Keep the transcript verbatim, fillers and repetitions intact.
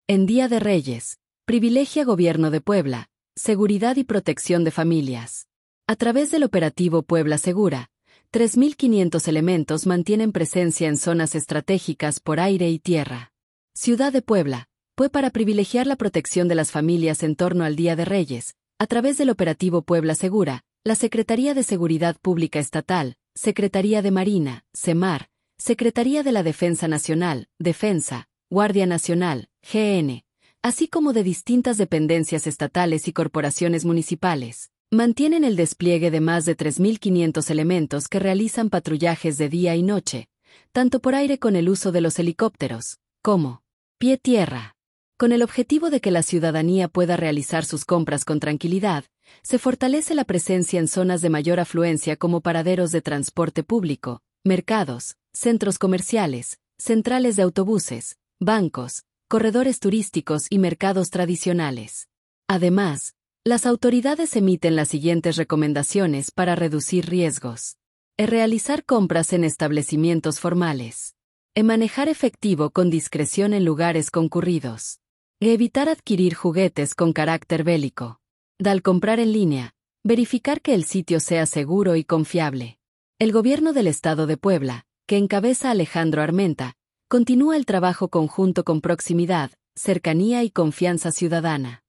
En Día de Reyes, privilegia Gobierno de Puebla, seguridad y protección de familias. A través del operativo Puebla Segura, tres mil quinientos elementos mantienen presencia en zonas estratégicas por aire y tierra. Ciudad de Puebla, P U E para privilegiar la protección de las familias en torno al Día de Reyes, a través del operativo Puebla Segura, la Secretaría de Seguridad Pública Estatal, Secretaría de Marina, SEMAR, Secretaría de la Defensa Nacional, Defensa, Guardia Nacional, G N, así como de distintas dependencias estatales y corporaciones municipales, mantienen el despliegue de más de tres mil quinientos elementos que realizan patrullajes de día y noche, tanto por aire con el uso de los helicópteros, como pie-tierra. Con el objetivo de que la ciudadanía pueda realizar sus compras con tranquilidad, se fortalece la presencia en zonas de mayor afluencia como paraderos de transporte público, mercados, centros comerciales, centrales de autobuses, bancos, corredores turísticos y mercados tradicionales. Además, las autoridades emiten las siguientes recomendaciones para reducir riesgos. E realizar compras en establecimientos formales. E manejar efectivo con discreción en lugares concurridos. E evitar adquirir juguetes con carácter bélico. D al comprar en línea, verificar que el sitio sea seguro y confiable. El Gobierno del Estado de Puebla, que encabeza Alejandro Armenta, continúa el trabajo conjunto con proximidad, cercanía y confianza ciudadana.